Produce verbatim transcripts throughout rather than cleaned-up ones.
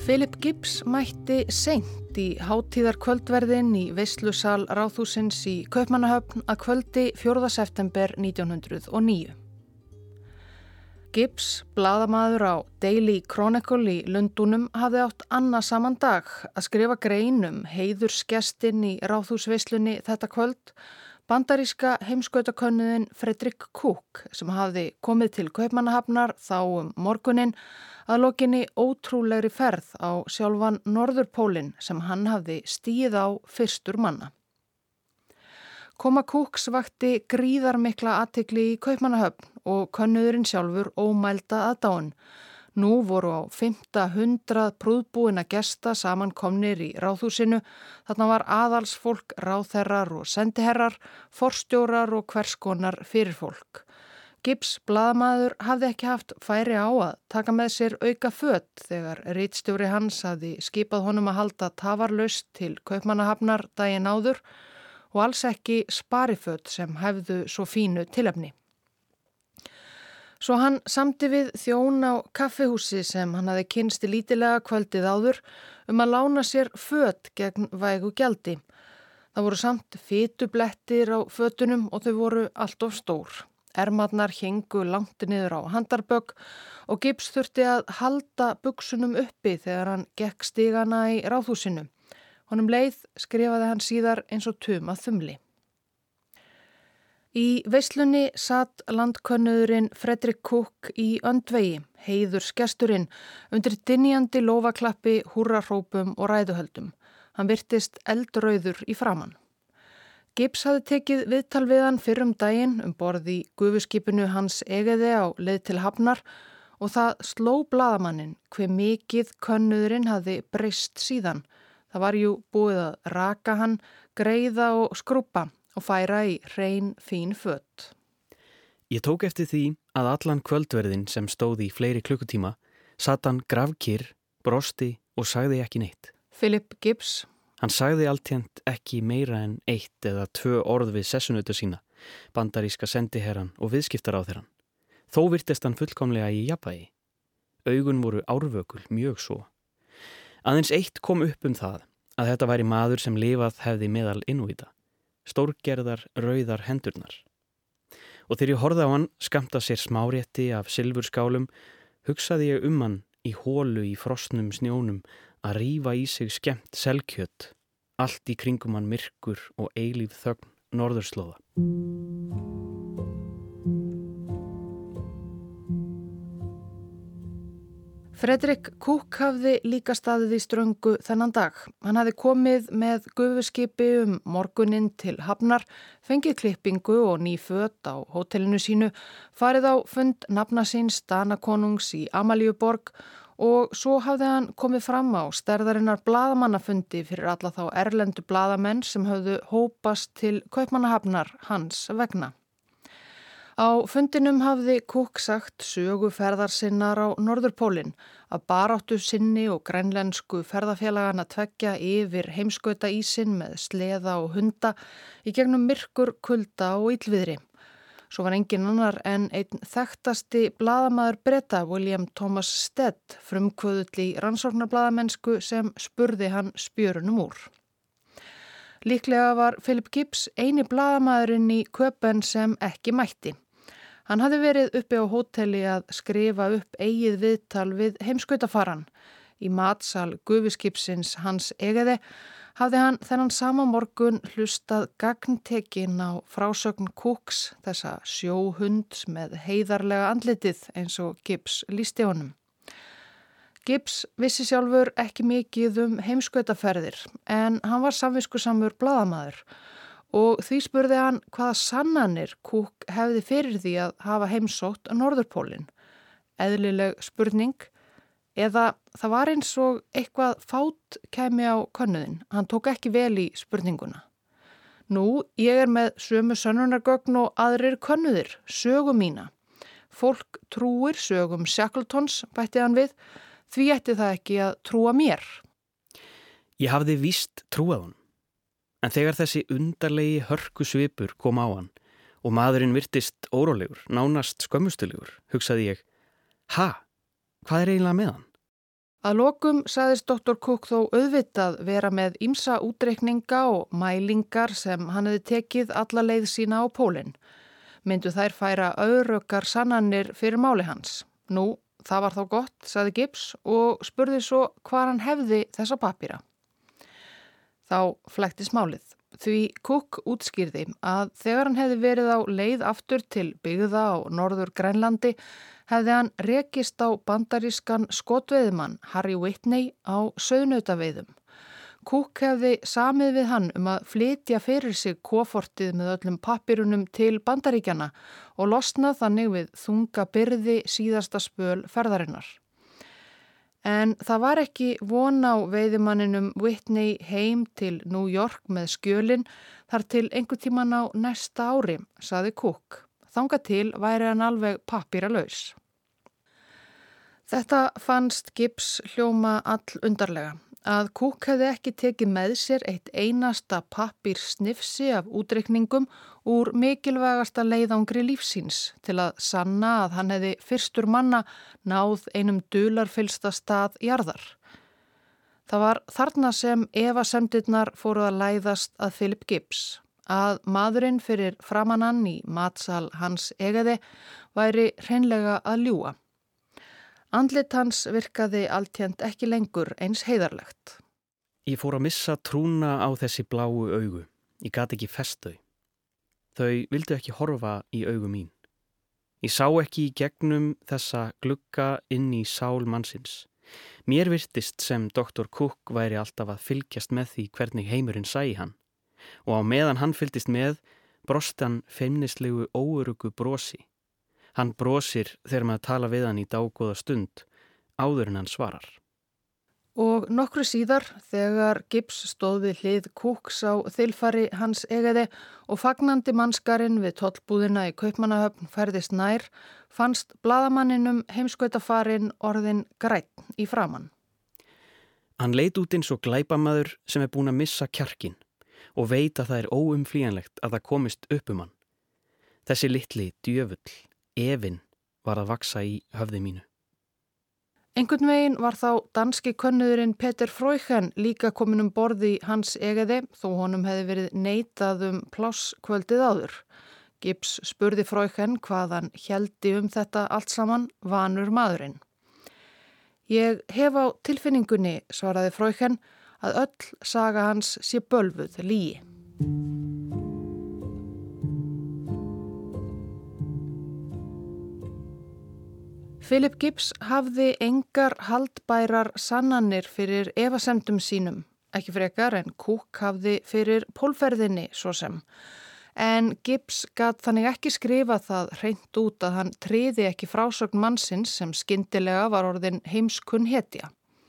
Philip Gibbs mætti seint í hátíðarkvöldverðinn í veislusal Ráðhússins í Kaupmannahöfn að kvöldi fjórða september nítján hundruð og níu. Gibbs, blaðamaður á Daily Chronicle í Lundúnum, hafði átt annað saman dag að skrifa grein um heiðursgestinn í Ráðhúsveislunni þetta kvöld, bandaríska heimskautakönnuðinn Frederick Cook, sem hafði komið til Kaupmannahafnar þá um morguninn að lokinni ótrúlegri ferð á sjálfan Norðurpólinn sem hann hafði stigið á fyrstur manna. Koma Cooks vakti gríðarmikla athygli í Kaupmannahöfn og könnuðurinn sjálfur ómælda aðdáun. Nú voru á fimmta hundrað prúðbúinna gesta samankomnir í Ráðhúsinu. Þarna var aðalsfólk, ráðherrar og sendiherrar, forstjórar og hverskonar fyrirfólk. Gibbs, blaðamaður, hafði ekki haft færi á að taka með sér auka föt þegar ritstjóri hans hafði skipað honum að halda tafarlaust til Kaupmannahafnar daginn áður og alls ekki spariföt sem hefðu svo fínu tilefni. Svo hann samdi við þjón á kaffihúsi sem hann hafði kynst lítilega kvöldið áður um að lána sér föt gegn vægu gjaldi. Það voru samt fitublettir á fötunum og þau voru allt of stór. Ermarnar héngu langt niður á handarbögg og Gibbs þurfti að halda buksunum uppi þegar hann gekk stigana í Ráðhúsinu. Honum leið skrifaði hann síðar eins og tum að þumli. Í veislunni satt landkönnuðurinn Frederick Cook í öndvegi, heiðursgesturinn, undir dynjandi lófaklappi, húrrahrópum og ræðuhöldum. Hann virtist eldrauður í framan. Gibbs hafði tekið viðtal við hann fyrr um daginn um borð í gufuskipinu Hans Egede á leið til Hafnar og það sló blaðamanninn hve mikið könnuðurinn hafði breyst síðan. Það var jú búið að raka hann, greiða og skrúbba og færa í hrein fín föt. Ég tók eftir því að allan kvöldverðin sem stóð í fleiri klukkutíma satt hann grafkyrr, brosti og sagði ekki neitt. Philip Gibbs. Hann sagði alltént ekki meira en eitt eða tvö orð við sessunauta sína, bandaríska sendiherran og viðskiptaráðherrann. Þó virtist hann fullkomlega í jafnvægi. Augun voru árvökul, mjög svo. Aðeins eitt kom upp um það að þetta væri maður sem lifað hefði meðal innúíta. Stórgerðar, rauðar hendurnar. Og þegar ég horfði á hann skammta sér smárétti af silfurskálum, hugsaði ég um hann í hólu í frosnum snjónum að rífa í sig skemmt selkjöt, allt í kringum hann myrkur og eilíf þögn norðurslóða. Frederick Cook hafði líka staðið í ströngu þennan dag. Hann hafði komið með gufuskipi um morguninn til Hafnar, fengið klippingu og ný föt á hótelinu sínu, farið á fund nafna síns Danakonungs í Amalíuborg og svo hafði hann komið fram á stærðarinnar blaðamannafundi fyrir alla þá erlendu blaðamenn sem höfðu hópast til Kaupmannahafnar hans vegna. Á fundinum hafði Cook sagt sögu ferðar sinnar á Norðurpólinn, að baráttu sinni og grænlensku ferðafélagana tveggja yfir heimskautaísinn með sleða og hunda í gegnum myrkur, kulda og illviðri. Svo var engin annar en einn þekktasti blaðamaður Breta, William Thomas Stead, frumkvöðull í rannsóknarblaðamennsku sem spurði hann spjörunum úr. Líklega var Philip Gibbs eini blaðamaðurinn í Köpen sem ekki mætti. Hann hafði verið uppi á hóteli að skrifa upp eigið viðtal við heimskautafarann. Í matsal gufuskipsins Hans Egede hafði hann þennan sama morgun hlustað gagntekinn á frásögn Cooks, þessa sjóhunds með heiðarlega andlitið eins og Gibbs lýsti honum. Gibbs vissi sjálfur ekki mikið um heimskautaferðir en hann var samviskusamur blaðamaður og því spurði hann hvaða sannanir Cook hefði fyrir því að hafa heimsótt Norðurpólinn. Eðlileg spurning. Eða það var eins og eitthvað fát kæmi á könnuðin. Hann tók ekki vel í spurninguna. Nú, ég er með sömu sönnunargögn og aðrir könnuðir, sögu mína. Fólk trúir sögum Shackletons, bætti hann við, því ætti það ekki að trúa mér. Ég hafði víst trúað hann. En þegar þessi undarlegi hörku svipur kom á hann og maðurinn virtist órólegur, nánast skömmustulegur, hugsaði ég, ha? Hvað er eiginlega með hann? Að lokum sagðist doktor Cook þó auðvitað vera með ýmsa útreikninga og mælingar sem hann hefði tekið alla leið sína á pólinn. Myndu þær færa öruggar sannanir fyrir máli hans. Nú, það var þá gott, sagði Gibbs og spurði svo hvar hann hefði þessa pappíra. Þá flæktist málið. Því Cook útskýrði að þegar hann hefði verið á leið aftur til byggða á Norður Grænlandi hefði hann rekist á bandarískan skotveiðimann Harry Whitney á sauðnautaveiðum. Cook hefði samið við hann um að flytja fyrir sig kofortið með öllum pappírunum til Bandaríkjana og losnað þannig við þunga byrði síðasta spöl ferðarinnar. En það var ekki von á veiðimanninum Whitney heim til New York með skjölin þar til einhver tíman á næsta ári, sagði Cook. Þangað til væri hann alveg pappíralaus. Þetta fannst Gibbs hljóma all undarlega. Að Cook hefði ekki tekið með sér eitt einasta pappírsnifsi af útreikningum úr mikilvægasta leiðangri lífsíns til að sanna að hann hefði fyrstur manna náð einum dularfyllsta stað jarðar. Það var þarna sem efasemdirnar fóru að læðast að Philip Gibbs, að maðurinn fyrir framan hann í matsal hans Egede væri hreinlega að ljúga. Andlit hans virkaði alltjent ekki lengur eins heiðarlegt. Ég fór að missa trúna á þessi bláu augu. Ég gat ekki fest þau. Þau vildu ekki horfa í augu mín. Ég sá ekki í gegnum þessa glugga inn í sál mannsins. Mér virtist sem doktor Cook væri alltaf að fylgjast með því hvernig heimurinn sæi hann. Og á meðan hann fylgdist með, brosti hann feimnislegu óöruggu brosi. Hann brosir þegar maður tala við hann í dágóða stund, áður en hann svarar. Og nokkru síðar, þegar Gibbs stóð við hlið Cooks á þilfari hans Egede og fagnandi mannskarinn við tollbúðina í Kaupmannahöfn færðist nær, fannst blaðamanninum heimskautafarinn orðin grænn í framan. Hann leit út eins og glæpamaður sem er búin að missa kjarkin og veit að það er óumflýjanlegt að það komist upp um hann. Þessi litli djöfull. Efinn var að vaksa í höfði mínu. Einhvern veginn var þá danski könnuðurinn Peter Freuchen líka komin um borð í hans Egede þó honum hefði verið neitað um pláss kvöldið áður. Gibbs spurði Freuchen hvað hann héldi um þetta allt saman, vanur maðurinn. Ég hef á tilfinningunni, svaraði Freuchen, að öll saga hans sé bölvuð lygi. Philip Gibbs hafði engar haldbærar sannanir fyrir efasemdum sínum, ekki frekar en Cook hafði fyrir pólferðinni svo sem. En Gibbs gat þannig ekki skrifa það hreint út að hann tryði ekki frásögn mannsins sem skyndilega var orðin heimskunn hetja.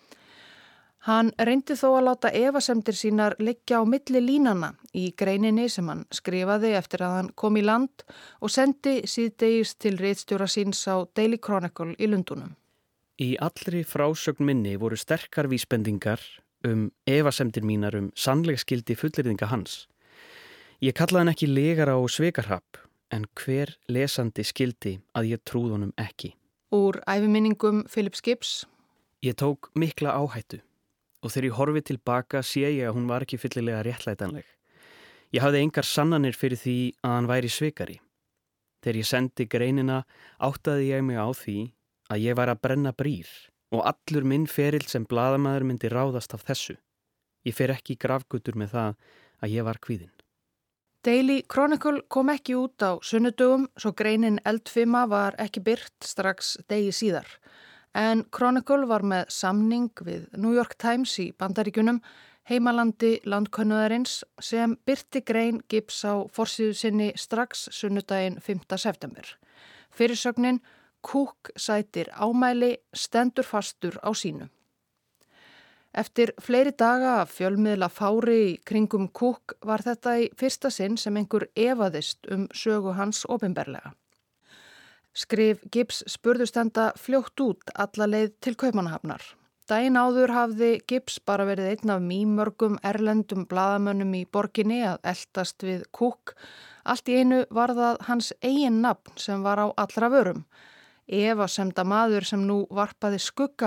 Hann reyndi þó að láta efasemdir sínar liggja á milli línana í greininni sem hann skrifaði eftir að hann kom í land og sendi síðdegis til ritstjóra síns á Daily Chronicle í Lundúnum. Í allri frásögn minni voru sterkar vísbendingar um efasemdir mínar um sannleiksgildi fullyrðinga hans. Ég kallaði hann ekki legara og svekarhap, en hver lesandi skildi að ég trúð honum ekki. Úr æviminningum Philip Gibbs. Ég tók mikla áhættu. Og þegar ég horfi tilbaka sé ég að hún var ekki fyllilega réttlætanleg. Ég hafði engar sannanir fyrir því að hann væri svikari. Þegar ég sendi greinina áttaði ég mig á því að ég var að brenna brýr og allur minn ferill sem blaðamaður myndi ráðast af þessu. Ég fer ekki í grafgötur með það að ég var kvíðinn. Daily Chronicle kom ekki út á sunnudögum svo greinin eldfima var ekki birt strax degi síðar. En Chronicle var með samning við New York Times í Bandaríkjunum, heimalandi landkönnuðarins sem birti grein Gibbs á forsíðu sinni strax sunnudaginn fimmta september. Fyrirsögnin Cook sætir ámæli stendur fastur á sínu. Eftir fleiri daga af fjölmiðla fári í kringum Cook var þetta í fyrsta sinn sem einhver efaðist um sögu hans opinberlega. Skrif Gibbs spurðust enda fljótt út alla leið til Kaupmannahafnar. Daginn áður hafði Gibbs bara verið einn af mýmörgum erlendum blaðamönnum í borginni að eltast við Cook. Allt í einu var það hans eigin nafn sem var á allra vörum. Efasemda maður sem nú varpaði skugga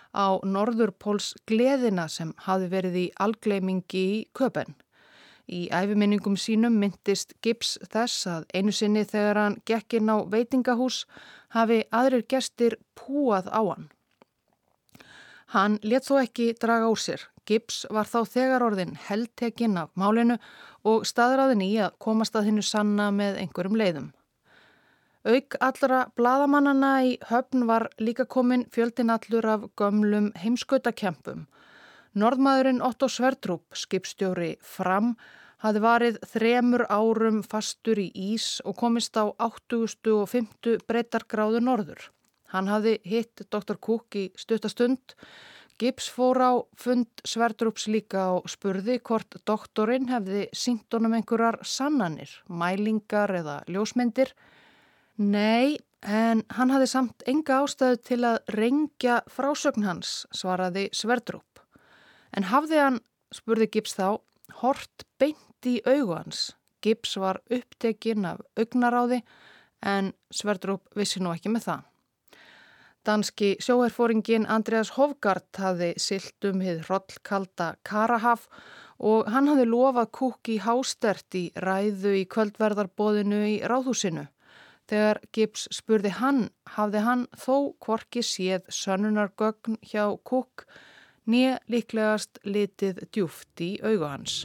á norðurpóls gleðina sem hafði verið í algleymingi í Köben. Í æviminningum sínum myndist Gibbs þess að einu sinni þegar hann gekk inn á veitingahús hafi aðrir gestir púað á hann. Hann lét þó ekki draga úr sér. Gibbs var þá þegar orðin heltekinn af málinu og staðráðinn í að komast að hinnu sanna með einhverjum leiðum. Auk allra blaðamannana í Höfn var líka komin fjöldinn allur af gömlum heimskautakempum. Norðmaðurinn Otto Sverdrup, skipstjóri Fram, hafði varið þremur árum fastur í ís og komist á áttugustu og fimmtu breiddargráðu norður. Hann hafði hitt doktor Cook í stuttastund. Gibbs fór á fund Sverdrups líka og spurði hvort doktorinn hefði sýnt honum einhverjar sannanir, mælingar eða ljósmyndir. Nei, en hann hafði samt enga ástæðu til að rengja frásögn hans, svaraði Sverdrup. En hafði hann, spurði Gibbs þá, hort beint í augu hans. Gibbs var upptekinn af augnaráði en Sverdrup vissi nú ekki með það. Danski sjóherforinginn Andreas Hofgaard hafði siglt um hið hrollkalda Karahaf og hann hafði lofað Cook í hástert í ræðu í kvöldverðarboðinu í ráðhúsinu. Þegar Gibbs spurði hann, hafði hann þó hvorki séð sönnunargögn hjá Cook né líklegast litið djúpt í augu hans.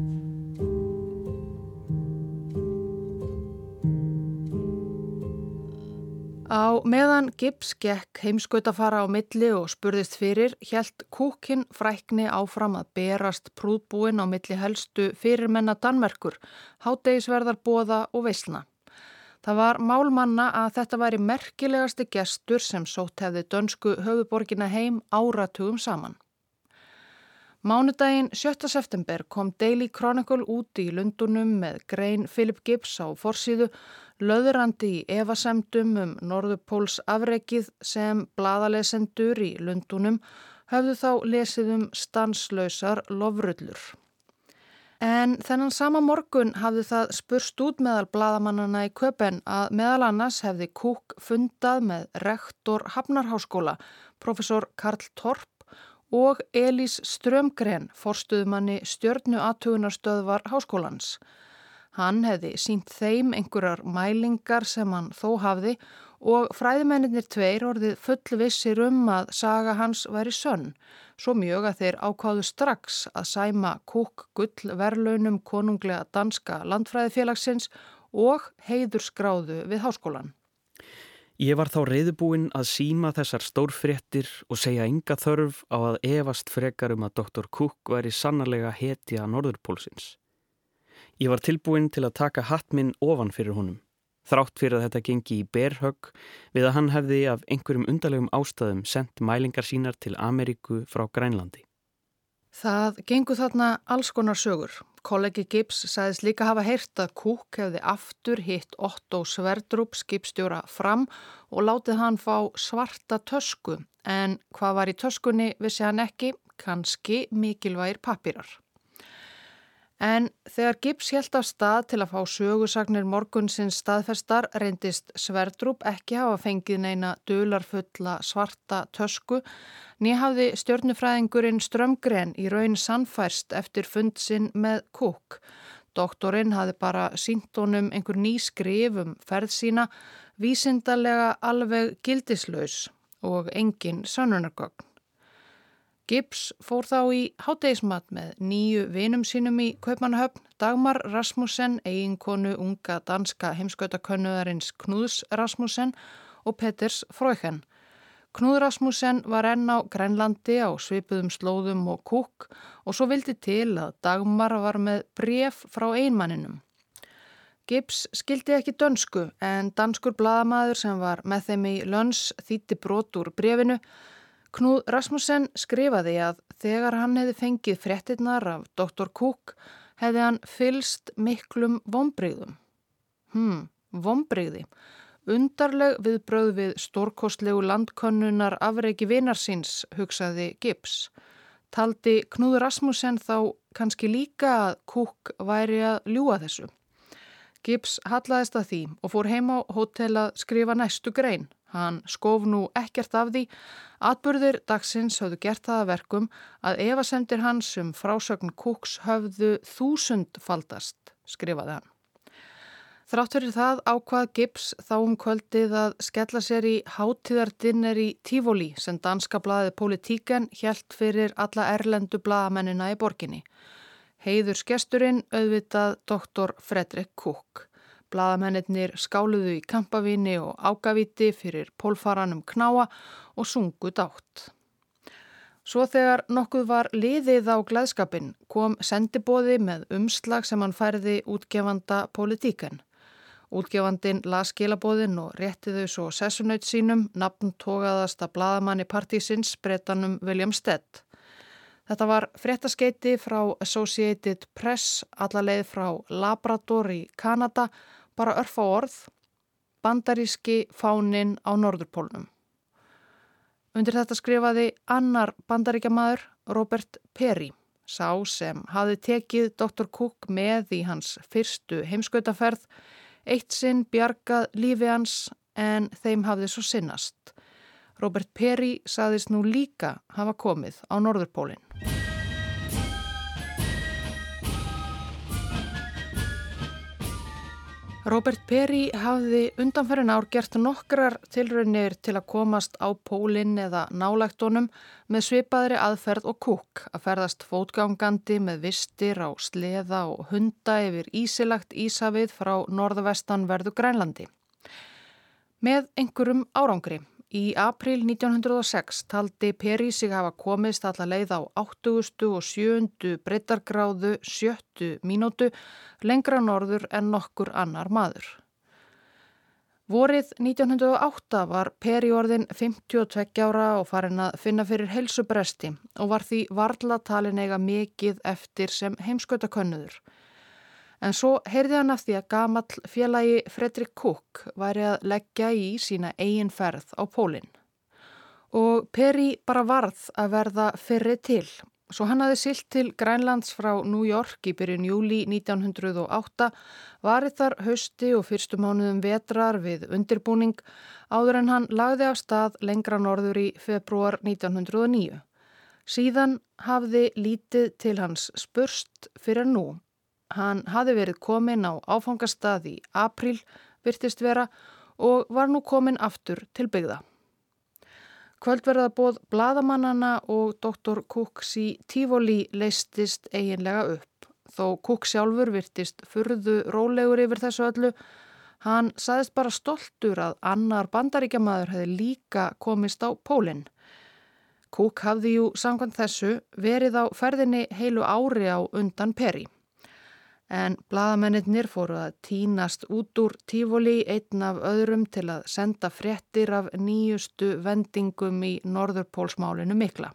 Á meðan Gibbs gekk heimskautafara á milli og spurðist fyrir, hélt Cook-inn frækni áfram að berast prúðbúin á milli helstu fyrirmenna Danmerkur, hádegisverðarboða og veislna. Það var málmanna að þetta væri merkilegasti gestur sem sótt hefði dönsku höfuðborgina heim áratugum saman. Mánudaginn sjötta september kom Daily Chronicle út í Lundunum með grein Philip Gibbs á forsíðu, löðrandi í efasemdum um Norðurpóls afrekið sem blaðalesendur í Lundunum höfðu þá lesið um stanslausar lofrullur. En þennan sama morgun hafði það spurst út meðal blaðamannana í Köben að meðal annars hefði Cook fundað með rektor Hafnarháskóla, professor Karl Torp og Elís Strömgren, forstöðumanni stjörnuathugunarstöðvar háskólans. Hann hefði sýnt þeim einhverjar mælingar sem hann þó hafði og fræðimennirnir tveir orðið fullvissir um að saga hans væri sönn, svo mjög að þeir ákváðu strax að sæma Cook gullverðlaunum konunglega danska landfræðifélagsins og heiðursgráðu við háskólan. Ég var þá reiðubúinn að síma þessar stórfréttir og segja enga þörf á að efast frekar um að doktor Cook væri sannarlega hetja Norðurpólsins. Ég var tilbúinn til að taka hatt minn ofan fyrir honum, þrátt fyrir að þetta gengi í berhögg við að hann hefði af einhverjum undarlegum ástæðum sendt mælingar sínar til Ameríku frá Grænlandi. Það gengur þarna alls konar sögur. Kollegi Gibbs sagðist líka hafa heyrt að Cook hefði aftur hitt Otto Sverdrup skipstjóra Fram og látið hann fá svarta tösku, en hvað var í töskunni vissi hann ekki, kannski mikilvægir pappírar. En þegar Gibbs hélt af stað til að fá sögusagnir morgunsins staðfestar reyndist Sverdrup ekki hafa fengið neina dularfulla svarta tösku, né hafði stjörnufræðingurinn Strömgren í raun sannfærst eftir fund sinn með Cook. Doktorinn hafði bara sýnt honum einhver ný skrif um ferð sína, vísindalega alveg gildislaus og engin sönnunargögn. Gibbs fór þá í hádegismat með nýju vinum sínum í Kaupmannahöfn, Dagmar Rasmussen, eiginkonu unga danska heimskautakönnuðarins Knuds Rasmussen og Peters Freuchen. Knud Rasmussen var enn á Grænlandi á svipuðum slóðum og Cook og svo vildi til að Dagmar var með bréf frá einmanninum. Gibbs skildi ekki dönsku en danskur blaðamaður sem var með þeim í Löns þýddi brot úr bréfinu. Knud Rasmussen skrifaði að þegar hann hefði fengið fréttirnar af doktor Cook hefði hann fylst miklum vonbrigðum. Hmm, vonbrigði. Undarleg viðbrögð við stórkostlegu landkönnunar afreiki vinar síns, hugsaði Gibbs. Taldi Knud Rasmussen þá kannski líka að Cook væri að ljúga þessu. Gibbs hallaðist að því og fór heim á hótel að skrifa næstu grein. Hann skof nú ekkert af því. Atburðir dagsins höfðu gert það að verkum að efasemdir hans um frásögn Cooks höfðu þúsundfaldast, skrifaði hann. Þrátt fyrir það ákvað Gibbs þá um kvöldið að skella sér í hátíðardinner í Tivoli sem danska blaðið Politiken hélt fyrir alla erlendu blaðamennina í borginni. Heiðursgesturinn auðvitað doktor Frederick Cook. Blaðamennirnir skáluðu í kampavíni og ágavíti fyrir pólfaranum knáa og sungu dátt. Svo þegar nokkuð var liðið á gleðskapinn kom sendiboði með umslag sem hann færði útgefanda Politiken. Útgefandinn las skilaboðin og rétti þau svo sessunaut sínum, nafntogaðasta blaðamanni partísins, Bretanum William Stead. Þetta var fréttaskeyti frá Associated Press, alla leið frá Labrador í Kanada, bara örfá orð, bandaríski fáninn á Norðurpólnum. Undir þetta skrifaði annar bandaríkjamaður, Robert Perry, sá sem hafði tekið doktor Cook með í hans fyrstu heimskautaferð, eitt sinn bjargað lífi hans en þeim hafði svo sinnast. Robert Perry sagðist nú líka hafa komið á Norðurpólinn. Robert Perry hafði undanfarin ár gert nokkrar tilraunir til að komast á pólinn eða nálægt honum með svipaðri aðferð og Cook að ferðast fótgangandi með vistir á sleða og hunda yfir ísilagt íshafið frá norðvestanverðu Grænlandi. Með einhverjum árangri. Í apríl nítján hundruð og sex taldi Perry sig hafa komist alla leið á áttugustu og sjöundu breiddargráðu sjöttu mínútu lengra norður en nokkur annar maður. Vorið nítján hundruð og átta var Perry orðinn fimmtíu og tveggja ára og farinn að finna fyrir heilsubresti og var því varla talin eiga mikið eftir sem heimskautakönnuður. En svo heyrði hann af því að gamall félagi Frederick Cook væri að leggja í sína eigin ferð á pólinn. Og Perry bara varð að verða fyrri til. Svo hann hafði siglt til Grænlands frá New York í byrjun júlí nítján hundruð og átta, varið þar hausti og fyrstu mánuðum vetrar við undirbúning áður en hann lagði af stað lengra norður í febrúar nítján hundruð og níu. Síðan hafði lítið til hans spurst fyrir nú. Hann hafði verið kominn á áfangastað í apríl, virtist vera, og var nú kominn aftur til byggða. Kvöldverðarboð blaðamannana og doktor Cooks í Tivoli leystist eiginlega upp. Þó Cook sjálfur virtist furðu rólegur yfir þessu öllu, hann sagðist bara stoltur að annar bandaríkjamaður hefði líka komist á pólinn. Cook hafði jú samkvæmt þessu verið á ferðinni heilu ári á undan Perry. En blaðamennirnir fóru að tínast út úr Tivoli einn af öðrum til að senda fréttir af nýjustu vendingum í Norðurpólsmálinu mikla.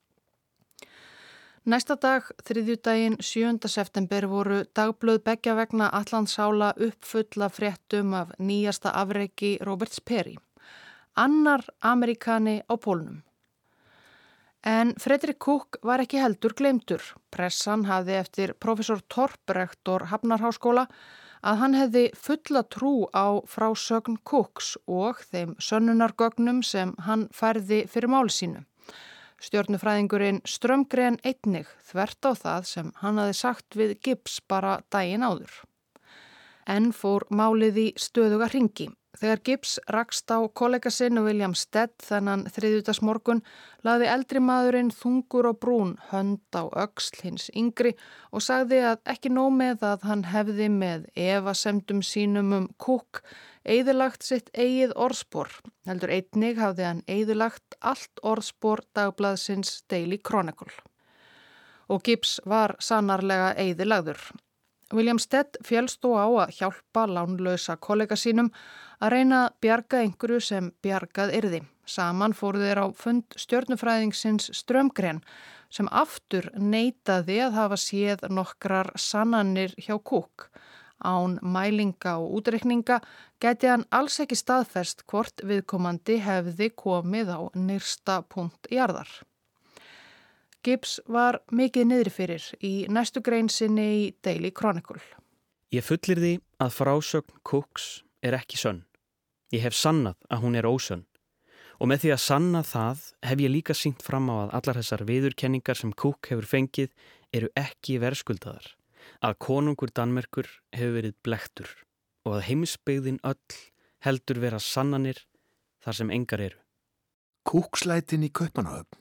Næsta dag, þriðjudaginn sjöunda september, voru dagblöð beggja vegna Atlantsála uppfulla fréttum af nýjasta afreki Roberts Perry, annar Ameríkani á pólnum. En Frederick Cook var ekki heldur gleymdur. Pressan hafði eftir professor Torp, rektor Hafnarháskóla, að hann hefði fulla trú á frásögn Cooks og þeim sönnunargögnum sem hann færði fyrir máli sínu. Stjörnufræðingurinn Strömgren einnig þvert á það sem hann hafði sagt við Gibbs bara daginn áður. En fór málið í stöðuga hringi. Þegar Gibbs rakst á kollega sinn William Stead þennan þriðjudagsmorgun lagði eldri maðurinn þungur og brún hönd á öxl hins yngri og sagði að ekki nóg með að hann hefði með efasemdum sínum um Cook eyðilagt sitt eigið orðspor. Heldur einnig hafði hann eyðilagt allt orðspor dagblaðsins Daily Chronicle. Og Gibbs var sannarlega eyðilagður. William Stead féllst þó á að hjálpa lánlausa kollega sínum að reyna að bjarga einhverju sem bjargað yrði. Saman fóru þeir á fund stjörnufræðingsins Strömgren sem aftur neitaði að hafa séð nokkrar sannanir hjá Cook. Án mælinga og útreikninga gæti hann alls ekki staðfest hvort viðkomandi hefði komið á nyrsta punkt jarðar. Gibbs var mikið niðri fyrir í næstu grein sinni í Daily Chronicle. Ég fullyrði að frásögn Cooks er ekki sönn. Ég hef sannað að hún er ósönn. Og með því að sanna það hef ég líka sýnt fram á að allar þessar viðurkenningar sem Cook hefur fengið eru ekki verðskuldaðar. Að konungur Danmerkur hefur verið blektur og að heimsbyggðin öll heldur vera sannanir þar sem engar eru. Kúkslætin í Kaupmannahöfn.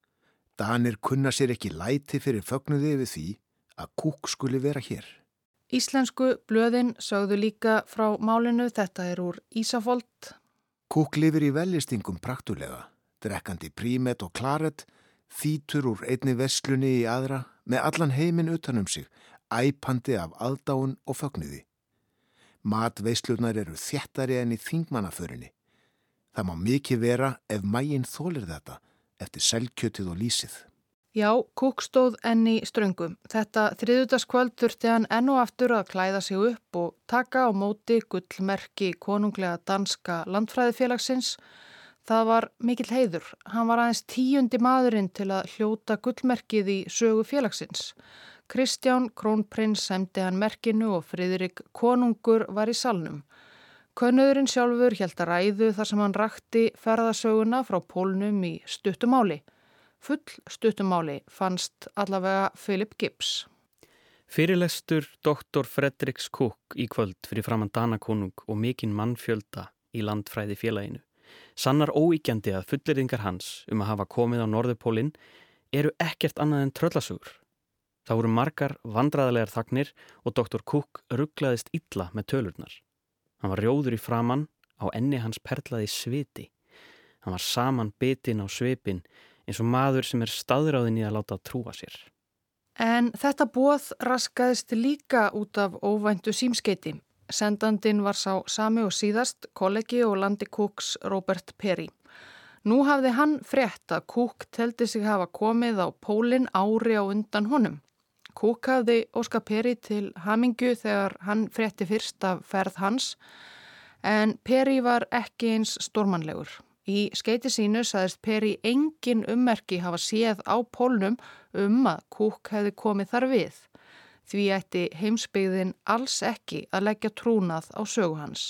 Danir kunna sér ekki læti fyrir fögnuði yfir því að Cook skuli vera hér. Íslensku blöðin sögðu líka frá málinu, þetta er úr Ísafold. Cook lifir í vellistingum praktulega, drekkandi prímet og klaret, þýtur úr einni verslunni í aðra með allan heiminn utanum sig, æpandi af aðdáun og fögnuði. Matveislunar eru þéttari en í þingmannaförinni. Það má mikið vera ef maginn þolir þetta eftir selkjötið og lýsið. Já, Cook stóð enn í ströngum. Þetta þriðjudagskvöld þurfti hann enn og aftur að klæða sig upp og taka á móti gullmerki konunglega danska landfræðifélagsins. Það var mikill heiður. Hann var aðeins tíundi maðurinn til að hljóta gullmerkið í sögu félagsins. Kristján krónprins sæmdi hann merkinu og Friðrik konungur var í salnum. Könnuðurinn sjálfur hélt að ræðu þar sem hann rakti ferðasöguna frá pólnum í stuttumáli. Full stuttumáli fannst allavega Philip Gibbs. Fyrirlestur doktor Fredericks Cook í kvöld fyrir framan Danakonung og mikinn mannfjölda í landfræði félaginu. Sannar óíkjandi að fullyrðingar hans um að hafa komið á Norðurpólinn eru ekkert annað en tröllasögur. Það voru margar vandræðalegar þagnir og doktor Cook ruglaðist illa með tölurnar. Hann var rjóður í framan, á enni hans perlaði sviti. Hann var saman bitinn á svipinn eins og maður sem er staðráðinn í að láta trúa sér. En þetta boð raskaðist líka út af óvæntu símskeiti. Sendandinn var sá sami og síðast, kollegi og landi Cooks Robert Perry. Nú hafði hann frétt að Cook teldi sig hafa komið á pólinn ári á undan honum. Cook hafði óskað Perry til hamingju þegar hann frétti fyrst af ferð hans, en Perry var ekki eins stórmannlegur. Í skeiti sínu sagðist Perry engin ummerki hafa séð á pólnum um að Cook hefði komið þar við. Því ætti heimsbyggðin alls ekki að leggja trúnað á sögu hans.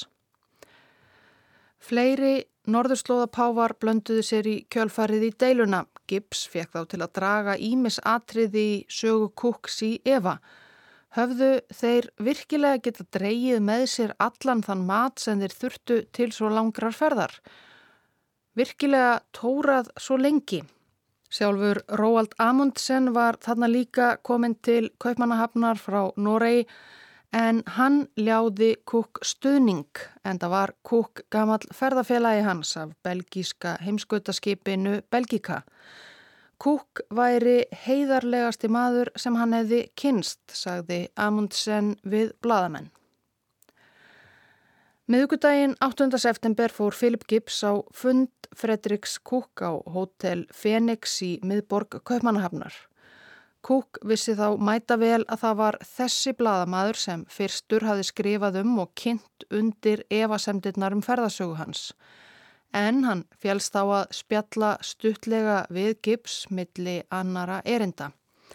Fleiri norðurslóðapáfar blönduðu sér í kjölfarið í deiluna. Gibbs fékk þá til að draga ýmis atriði í sögu Cooks í efa. Höfðu þeir virkilega geta dregið með sér allan þann mat sem þeir þurftu til svo langrar ferðar? Virkilega tórað svo lengi. Sjálfur Roald Amundsen var þarna líka kominn til Kaupmannahafnar frá Noregi en hann ljáði Cook stuðning en það var Cook gamall ferðafélagi hans af belgíska heimskautaskipinu Belgika. Cook væri heiðarlegasti maður sem hann hefði kynnst, sagði Amundsen við blaðamenn. Miðvikudaginn áttunda september fór Philip Gibbs á fund Fredericks Cook á hótel Phoenix í miðborg Kaupmannahafnar. Cook vissi þá mæta vel að það var þessi blaðamaður sem fyrstur hafði skrifað um og kynnt undir efasemdirnar um ferðasögu hans. En hann féllst á að spjalla stuttlega við Gibbs milli annara erinda.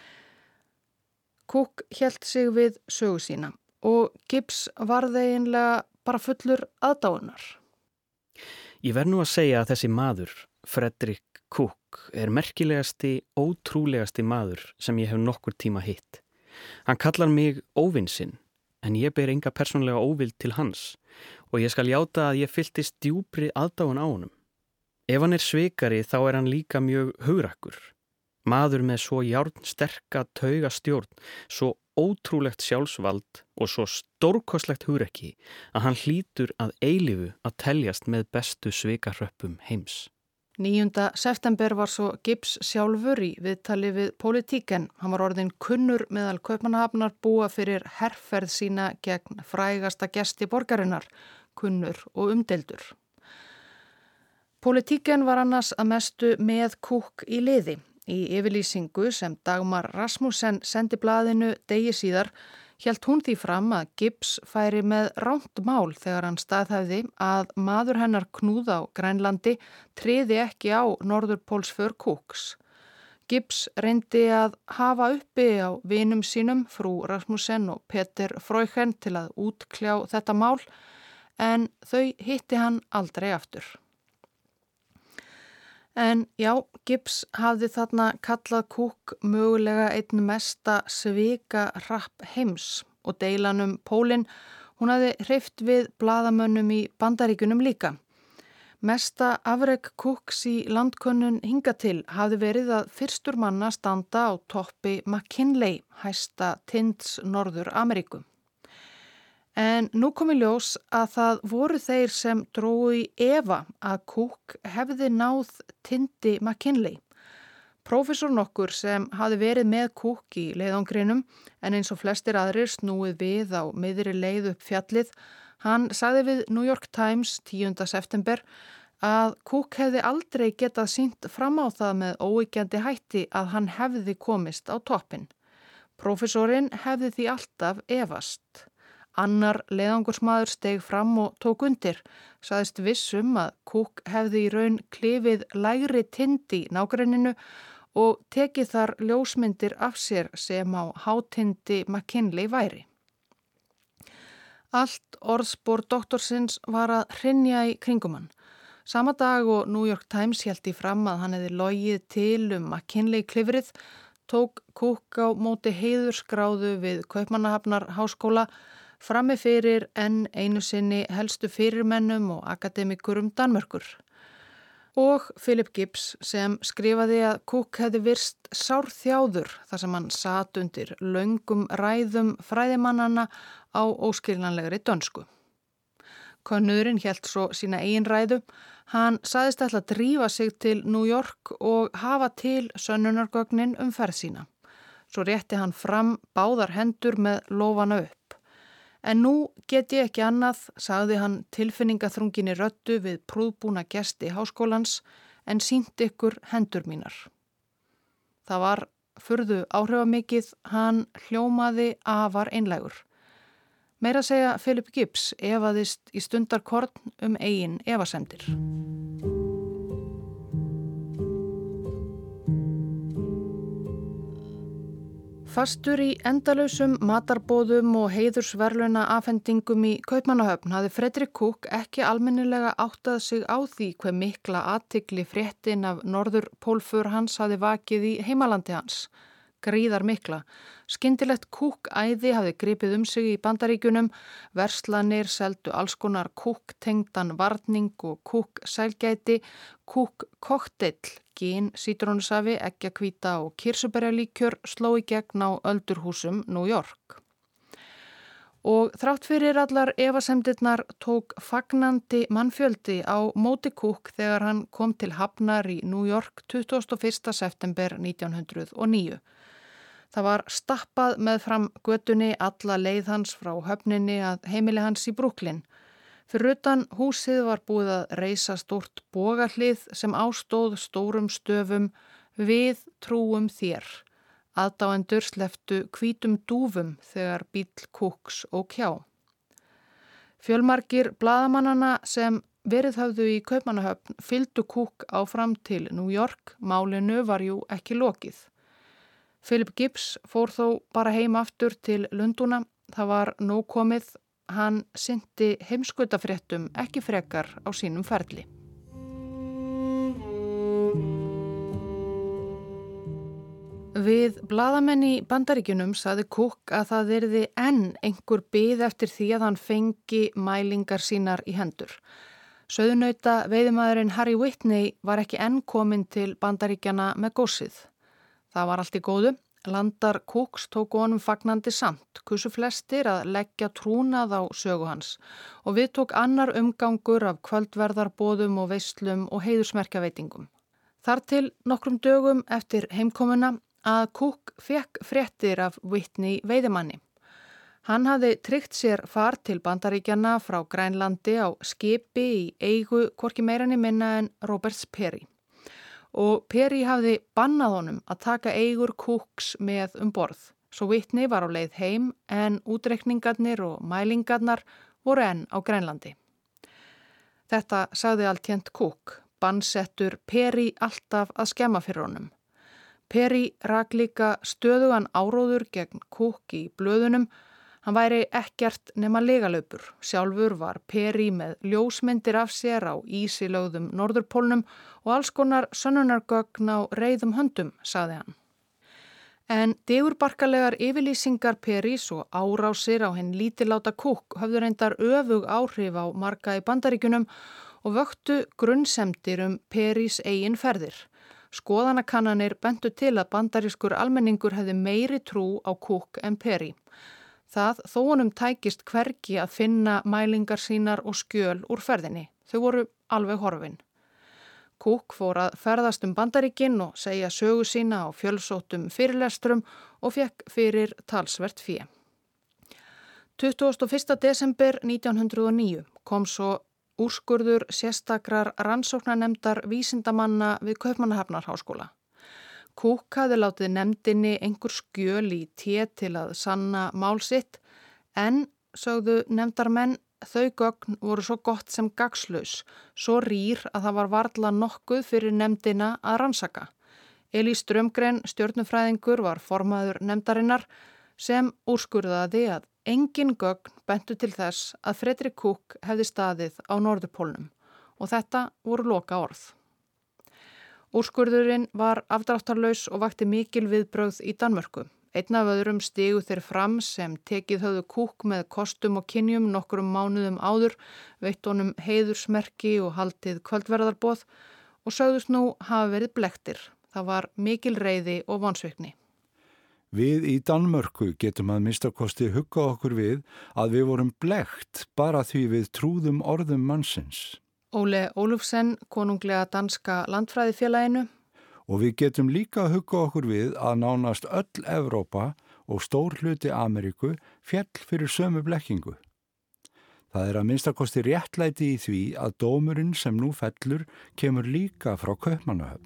Cook hélt sig við sögu sína og Gibbs varð eiginlega bara fullur aðdáunar. Ég verð nú að segja að þessi maður, Frederick Cook, er merkilegasti, ótrúlegasti maður sem ég hef nokkur tíma hitt. Hann kallar mig óvinn sinn, en ég ber enga persónlega óvild til hans og ég skal játa að ég fylltist djúpri aðdáun á honum. Ef hann er svikari þá er hann líka mjög hugrakkur. Maður með svo járnsterka taugastjórn, svo ótrúlegt sjálfsvald og svo stórkostlegt hugrekki að hann hlýtur að eilífu að teljast með bestu svikaröppum heims. níunda september var svo Gibbs sjálfur í viðtali við Politiken. Hann var orðinn kunnur meðal Kaupmannahafnar búa fyrir herferð sína gegn frægasta gesti borgarinnar, kunnur og umdeildur. Politiken var annars að mestu með Cook í liði. Í yfirlýsingu sem Dagmar Rasmussen sendi blaðinu degi síðar hélt hún því fram að Gibbs færi með rangt mál þegar hann staðhæfði að maður hennar Knúð á Grænlandi tryði ekki á norðurpólsför Cooks. Gibbs reyndi að hafa uppi á vinum sínum, frú Rasmussen og Peter Freuchen, til að útkljá þetta mál, en þau hitti hann aldrei aftur. En já, Gibbs hafði þarna kallað Cook mögulega einn mesta svika hrapp heims og deilan um Pólinn, hún hafði hreyft við blaðamönnum í Bandaríkjunum líka. Mesta afrek Cooks í landkönnun hingað til hafði verið að fyrstur manna standa á toppi McKinley, hæsta tinds Norður Ameríku. En nú kom í ljós að það voru þeir sem drógu í efa að Cook hefði náð tindi McKinley. Prófessor nokkur sem hafði verið með Cook í leiðangrinum en eins og flestir aðrir snúið við á miðri leið upp fjallið, hann sagði við New York Times tíunda september að Cook hefði aldrei getað sýnt fram á það með óyggjandi hætti að hann hefði komist á toppinn. Prófessorinn hefði því alltaf efast. Annar leiðangursmaður steig fram og tók undir, sagðist vissum að Cook hefði í raun klifið lægri tind í nágrenninu og tekið þar ljósmyndir af sér sem á hátindi McKinley væri. Allt orðspor doktorsins var að hrynja í kringum hann. Sama dag og New York Times hélt í fram að hann hefði logið til um McKinley klifrið, tók Cook á móti heiðursgráðu við Kaupmannahafnar háskóla frammi fyrir enn einu sinni helstu fyrirmennum og akademikurum Danmörkur. Og Philip Gibbs sem skrifaði að Cook hefði virst sárþjáður þar sem hann sat undir löngum ræðum fræðimannana á óskiljanlegri dönsku. Könnurinn hélt svo sína eigin ræðu. Hann sagðist ætla að drífa sig til New York og hafa til sönnunargögnin um ferð sína. Svo rétti hann fram báðar hendur með lófana upp. En nú get ég ekki annað, sagði hann tilfinningaþrunginni röddu við prúðbúna gesti háskólans, en sýnt ykkur hendur mínar. Það var furðu áhrifamikið, hann hljómaði afar einlægur. Meira að segja Philip Gibbs efaðist í stundarkorn um eigin efasemdir. Fastur í endalausum matarbóðum og heiðursverðlauna afhendingum í Kaupmannahöfn hafði Frederick Cook ekki almennilega áttað sig á því hve mikla athygli fréttin af norðurpólför hans hafði vakið í heimalandi hans. Gríðar mikla. Skyndilegt Cook-æði hafði gripið um sig í Bandaríkjunum, verslanir seldu alls konar Cook-tengdan varning og Cook-sælgæti, Cook-kokteill, gin, sítrónusafi, eggjakvíta og kirsuberjalíkjör sló í gegn á öldurhúsum New York. Og þrátt fyrir allar efasemdirnar tók fagnandi mannfjöldi á móti Cook þegar hann kom til Hafnar í New York tuttugasta og fyrsta september nítján hundruð og níu. Það var stappað með fram götunni alla leið hans frá höfninni að heimili hans í Brooklyn. Fyrir utan húsið var búið að reisa stórt bogahlið sem ástóð stórum stöfum við trúum þér. Aðdáendur slepptu hvítum dúfum þegar bíll Cooks ók hjá. Fjölmargir blaðamannana sem verið höfðu í Kaupmannahöfn fylgdu Cook áfram til New York, málinu var jú ekki lokið. Philip Gibbs fór þó bara heim aftur til Lundúna, það var nóg komið, hann sinnti heimskautafréttum ekki frekar á sínum ferli. Við blaðamenn í Bandaríkjunum sagði Cook að það yrði enn einhver bið eftir því að hann fengi mælingar sínar í hendur. Sauðnauta veiðimaðurinn Harry Whitney var ekki enn kominn til Bandaríkjana með góssið. Það var allt í góðu. Landar Cooks tóku honum fagnandi samt, kusu flestir að leggja trúnað á sögu hans og við tók annar umgangur af kvöldverðarbóðum og veislum og heiðursmerkjaveitingum. Þar til nokkrum dögum eftir heimkomuna að Cook fekk fréttir af Whitney veiðimanni. Hann hafði tryggt sér far til Bandaríkjanna frá Grænlandi á skipi í eigu hvorki meira ni minna en Roberts Perry. Og Perry hafði bannað honum að taka eigur Cooks með um borð. Svo Whitney var á leið heim en útreikningarnir og mælingarnar voru enn á Grænlandi. Þetta sagði alltént Cook, bannsettur Perry alltaf að skemma fyrir honum. Perry rak líka stöðugan áróður gegn Cook í blöðunum. Hann væri ekkert nema legalaupur. Sjálfur var Perry með ljósmyndir af sér á ísilögðum norðurpólnum og alls konar sönnunargögn á reiðum höndum, sagði hann. En digurbarkalegar yfirlýsingar Perrys og árásir á hinn lítilláta Cook höfðu reyndar öfug áhrif á marga í Bandaríkjunum og vöktu grunnsemdir um Perrys eigin ferðir. Skoðanakannanir bentu til að bandarískur almenningur hefði meiri trú á Cook en Perry. Það þó honum tækist hvergi að finna mælingar sínar og skjöl úr ferðinni. Þau voru alveg horfin. Cook fór að ferðast um Bandaríkin og segja sögu sína á fjölsóttum fyrirlestrum og fekk fyrir talsvert fé. tuttugasta og fyrsta desember nítján hundruð og níu kom svo úrskurður sérstakrar rannsóknarnefndar vísindamanna við Kaupmannahafnarháskóla. Cook hafði látið nefndinni einhver skjöl í té til að sanna mál sitt en, sögðu nefndarmenn, þau gögn voru svo gott sem gagnslaus, svo rýr að það var varla nokkuð fyrir nefndina að rannsaka. Elí Strömgren, stjörnufræðingur, var formaður nefndarinnar sem úrskurðaði að engin gögn bentu til þess að Frederick Cook hefði staðið á Norðurpólnum og þetta voru loka orð. Úrskurðurinn var afdráttarlaus og vakti mikil viðbrögð í Danmörku. Einn af öðrum stigu þeir fram sem tekið höfðu Cook með kostum og kynjum nokkrum mánuðum áður, veitt honum heiðursmerki og haldið kvöldverðarboð og sögðust nú hafa verið blekktir. Það var mikil reiði og vonsvikni. Við í Danmörku getum að minnstakosti hugga okkur við að við vorum blekkt bara því við trúðum orðum mannsins. Óle Ólufsen, konunglega danska landfræðifélaginu. Og við getum líka að hugga okkur við að nánast öll Evrópa og stór hluti Ameríku féll fyrir sömu blekkingu. Það er að minnstakosti réttlæti í því að dómurinn sem nú fellur kemur líka frá Kaupmannahöfn.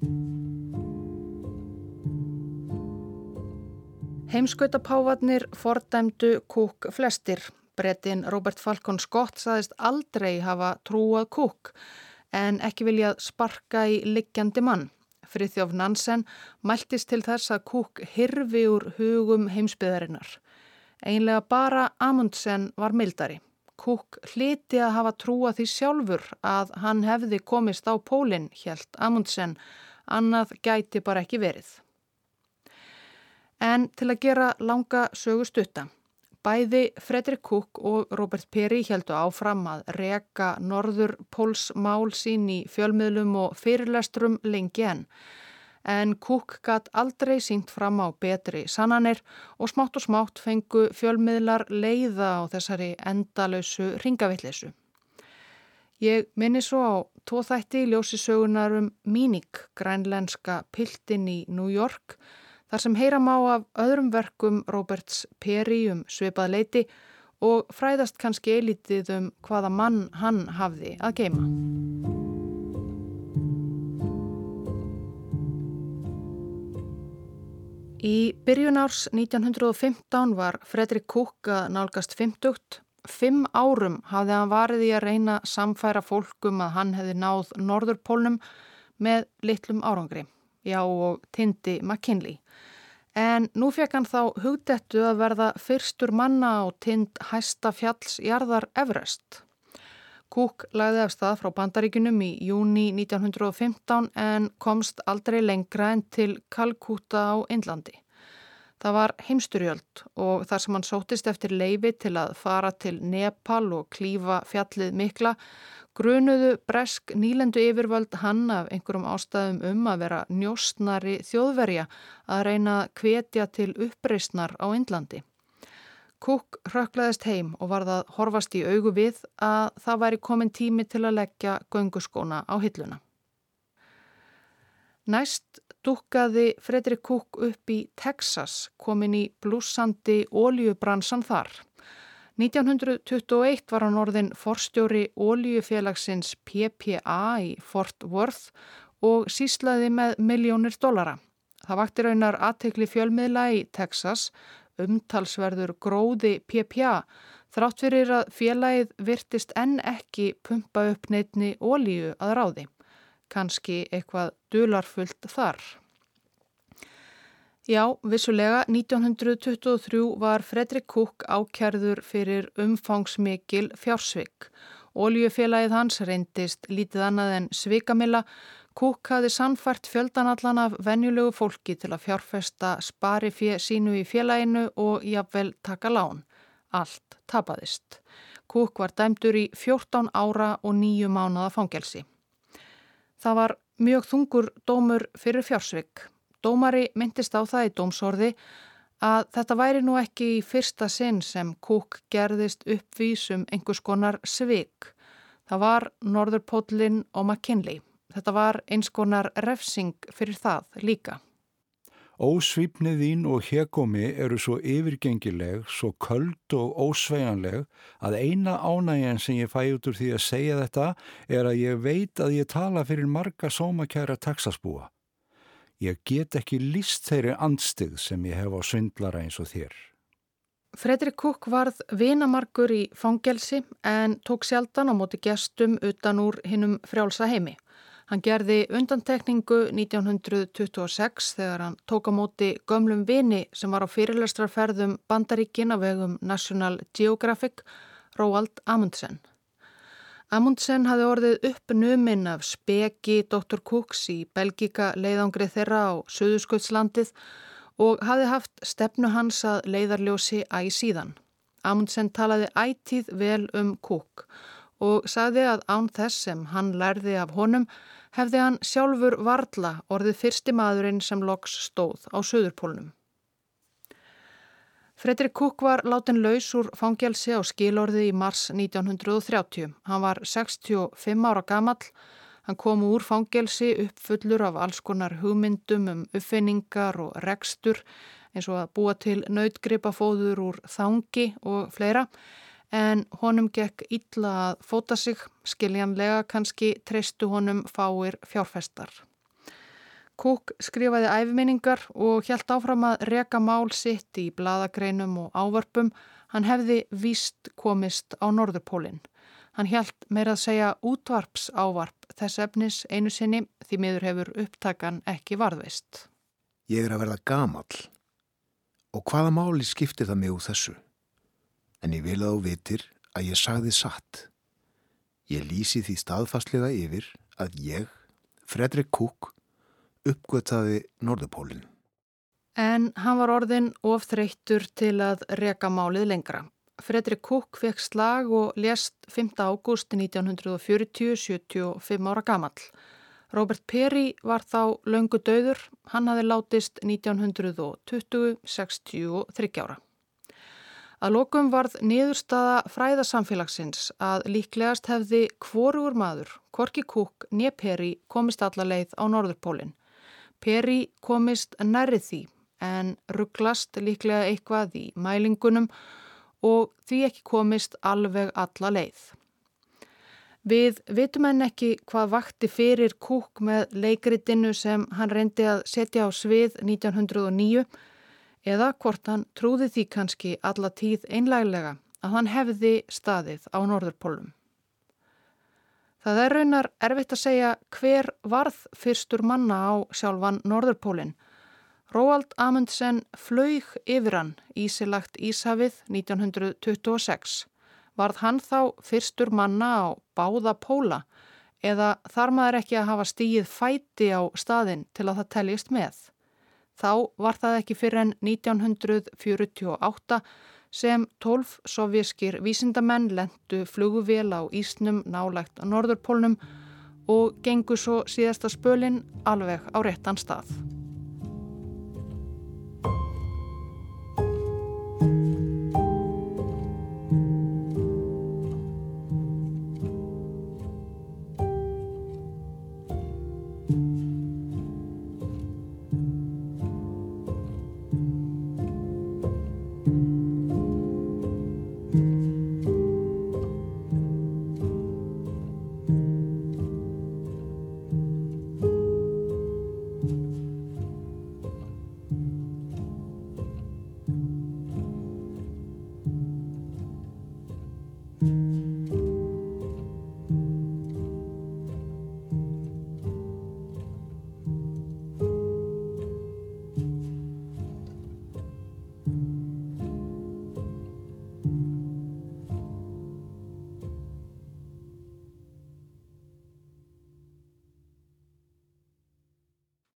Heimskautapáfarnir fordæmdu Cook flestir. Bretinn Robert Falcon Scott sagðist aldrei hafa trúað Cook en ekki viljað sparka í liggjandi mann. Friðþjóf Nansen mæltist til þess að Cook hyrfi úr hugum heimsbyggðarinnar. Einlega bara Amundsen var mildari. Cook hlyti að hafa trúað því sjálfur að hann hefði komist á pólinn, hélt Amundsen, annað gæti bara ekki verið. En til að gera langa sögu stutta. Bæði Frederick Cook og Robert Perry héldu áfram að reka norðurpólsmál sín í fjölmiðlum og fyrirlestrum lengi enn. En Cook gat aldrei sýnt fram á betri sannanir og smátt og smátt fengu fjölmiðlar leiða á þessari endalausu hringavitleysu. Ég minni svo á tvo þætti í ljósi sögunar um Mínik, grænlenska piltinn í New York, þar sem heyra má af öðrum verkum Roberts Perry um svipað leyti og fræðast kannski eilítið um hvaða mann hann hafði að geyma. Í byrjun árs nítján hundruð og fimmtán var Frederick Cook að nálgast fimmtugt. Fimm árum hafði hann varið í að reyna samfæra fólkum að hann hefði náð Norðurpólnum með litlum árangri. Já, og Tindi McKinley. En nú fekk hann þá hugdettu að verða fyrstur manna á tind hæsta fjalls jarðar Everest. Cook lagði af stað frá Bandaríkjunum í júní nítján hundruð og fimmtán en komst aldrei lengra en til Kalkúta á Indlandi. Það var heimsstyrjöld og þar sem hann sóttist eftir leyfi til að fara til Nepal og klífa fjallið mikla, grunuðu bresk nýlendu yfirvöld hann af einhverjum ástæðum um að vera njósnari þjóðverja að reyna að hvetja til uppreisnar á Indlandi. Cook hrökklaðist heim og varð að horfast í augu við að það væri komin tími til að leggja gönguskóna á hilluna. Næst dúkkaði Frederick Cook upp í Texas, komin í blússandi olíubransan þar. nítján hundruð tuttugu og eitt var hann orðinn forstjóri olíufélagsins P P A í Fort Worth og sýslaði með milljónir dollara. Það vakti raunar athygli fjölmiðla í Texas, umtalsverður gróði P P A, þrátt fyrir að félagið virtist enn ekki pumpa upp neinni olíu að ráði. Kanski eitthvað dularfullt þar. Já, vissulega, nítján hundruð tuttugu og þrjú var Frederick Cook ákærður fyrir umfangsmikil fjársvik. Olíufélagið hans reyndist lítið annað en svikamilla. Cook hafði sannfært fjöldanallan af venjulegu fólki til að fjárfesta sparifé sínu í félaginu og jafnvel taka lán. Allt tapaðist. Cook var dæmdur í fjórtán ára og níu mánaða fangelsi. Það var mjög þungur dómur fyrir fjársvik. Dómari myndist á það í dómsorði að þetta væri nú ekki í fyrsta sinn sem Cook gerðist uppvís um einhvers konar svik. Það var Norðurpóllinn og McKinley. Þetta var eins konar refsing fyrir það líka. Ósvífnið þín og hégómi eru svo yfirgengileg, svo köld og ósveigjanleg að eina ánægjan sem ég fæ út úr því að segja þetta er að ég veit að ég tala fyrir marga sómakæra Texasbúa. Ég get ekki lýst þeirri andstyggð sem ég hef á svindlara eins og þér. Frederick Cook varð vinamargur í fangelsi en tók sjaldan á móti gestum utan úr hinum frjálsa heimi. Hann gerði undantekningu nítján hundruð tuttugu og sex þegar hann tók á móti gömlum vini sem var á fyrirlestrarferðum Bandaríkin á vegum National Geographic, Roald Amundsen. Amundsen hafði orðið uppnuminn af speki doktor Cooks í Belgíka leiðangri þeirra á Suðurskautslandið og hafði haft stefnu hans að leiðarljósi æ síðan. Amundsen talaði ætíð vel um Cook og sagði að án þess sem hann lærði af honum hefði hann sjálfur varla orðið fyrsti maðurinn sem loks stóð á Suðurpólnum. Frederick Cook var látin laus úr fangelsi á skilorði í mars nítján hundruð þrjátíu. Hann var sextíu og fimm ára gamall. Hann kom úr fangelsi uppfullur af alls konar hugmyndum um uppfinningar og rekstur eins og að búa til nautgripafóður úr þangi og fleira. En honum gekk illa að fóta sig, skiljanlega kannski treystu honum fáir fjárfestar. Cook skrifaði æviminningar og hélt áfram að reka mál sitt í blaðagreinum og ávörpum. Hann hefði víst komist á Norðurpólinn. Hann hélt meira að segja útvarpsávarp þess efnis einu sinni því miður hefur upptakan ekki varðveist. Ég er að verða gamall og hvaða máli skiptir það mig úr þessu? En ég vil að þú vitir að ég sagði satt. Ég lýsi því staðfastlega yfir að ég, Frederick Cook, uppgötaði Norðurpólinn. En hann var orðinn of þreyttur til að reka málið lengra. Frederick Cook fekk slag og lést fimmta ágúst nítján hundruð fjörutíu, sjötíu og fimm ára gamall. Robert Peary var þá löngu dauður. Hann hafði látist nítján hundruð tuttugu, sextíu og þriggja ára. Að lokum varð niðurstaða fræðasamfélagsins að líklegast hefði hvorugur maður, hvorki Cook né Peary, komist alla leið á Norðurpólinn. Peary komist nærri því en ruglast líklega eitthvað í mælingunum og því ekki komist alveg alla leið. Við vitum enn ekki hvað vakti fyrir Cook með leikritinu sem hann reyndi að setja á svið nítján hundruð og níu eða hvort hann trúði því kannski alla tíð einlæglega að hann hefði staðið á Norðurpólnum. Það er raunar erfitt að segja hver varð fyrstur manna á sjálfan Norðurpólinn. Roald Amundsen flaug yfir hann ísilagt Íshafið nítján hundruð tuttugu og sex. Varð hann þá fyrstur manna á báða póla eða þarf maður ekki að hafa stigið fæti á staðinn til að það teljist með? Þá var það ekki fyrr en nítján hundruð fjörutíu og átta sem tólf sovjískir vísindamenn lentu flugvél á ísnum nálægt á Norðurpólnum og gengu svo síðasta spölinn alveg á réttan stað.